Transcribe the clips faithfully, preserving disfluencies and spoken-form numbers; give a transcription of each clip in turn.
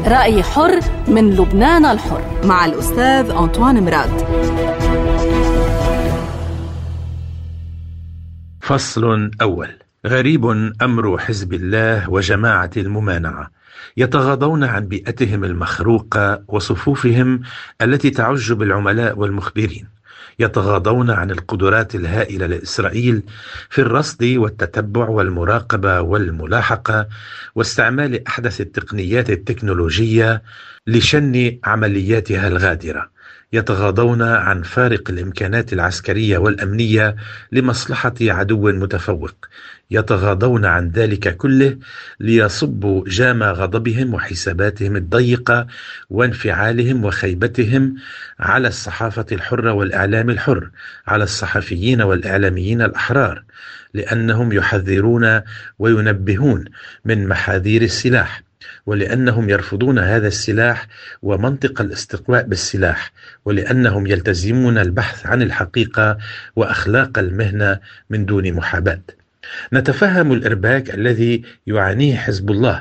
رأي حر من لبنان الحر مع الأستاذ أنطوان مراد. فصل أول. غريب أمر حزب الله وجماعة الممانعة، يتغاضون عن بيئتهم المخروقة وصفوفهم التي تعج بالعملاء والمخبرين، يتغاضون عن القدرات الهائلة لإسرائيل في الرصد والتتبع والمراقبة والملاحقة واستعمال أحدث التقنيات التكنولوجية لشن عملياتها الغادرة، يتغاضون عن فارق الإمكانات العسكرية والأمنية لمصلحة عدو متفوق، يتغاضون عن ذلك كله ليصبوا جام غضبهم وحساباتهم الضيقة وانفعالهم وخيبتهم على الصحافة الحرة والإعلام الحر، على الصحفيين والإعلاميين الأحرار، لأنهم يحذرون وينبهون من محاذير السلاح، ولأنهم يرفضون هذا السلاح ومنطق الاستقواء بالسلاح، ولأنهم يلتزمون البحث عن الحقيقة وأخلاق المهنة من دون محاباة. نتفهم الإرباك الذي يعانيه حزب الله،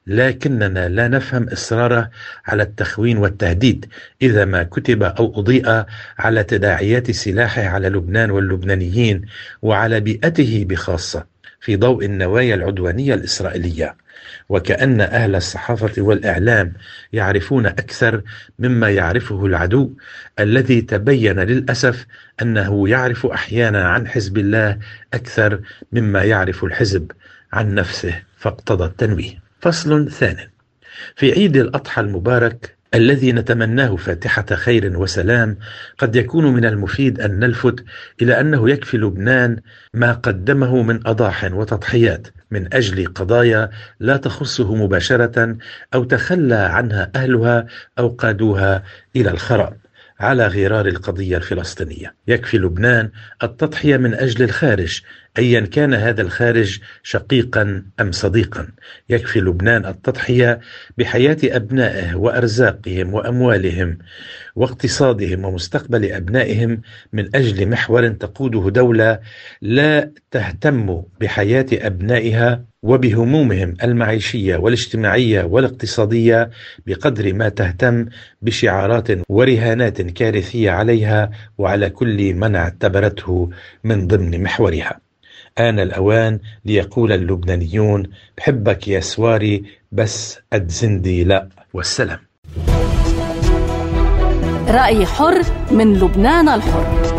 لكننا لا نفهم إصراره على التخوين والتهديد إذا ما كتب أو أضيء على تداعيات سلاحه على لبنان واللبنانيين وعلى بيئته بخاصة في ضوء النوايا العدوانية الإسرائيلية. وكأن أهل الصحافة والإعلام يعرفون أكثر مما يعرفه العدو، الذي تبين للأسف أنه يعرف أحيانا عن حزب الله أكثر مما يعرف الحزب عن نفسه، فاقتضى التنويه. فصل ثاني. في عيد الأضحى المبارك الذي نتمناه فاتحة خير وسلام، قد يكون من المفيد أن نلفت إلى أنه يكفي لبنان ما قدمه من أضاح وتضحيات من أجل قضايا لا تخصه مباشرة أو تخلى عنها أهلها أو قادوها إلى الخراب على غرار القضية الفلسطينية. يكفي لبنان التضحية من أجل الخارج أيا كان هذا الخارج شقيقا أم صديقا. يكفي لبنان التضحية بحياة أبنائه وأرزاقهم وأموالهم واقتصادهم ومستقبل أبنائهم من أجل محور تقوده دولة لا تهتم بحياة أبنائها وبهمومهم المعيشية والاجتماعية والاقتصادية بقدر ما تهتم بشعارات ورهانات كارثية عليها وعلى كل من اعتبرته من ضمن محورها. آن الأوان ليقول اللبنانيون: بحبك يا سواري بس أدزندي لا، والسلام. رأي حر من لبنان الحر.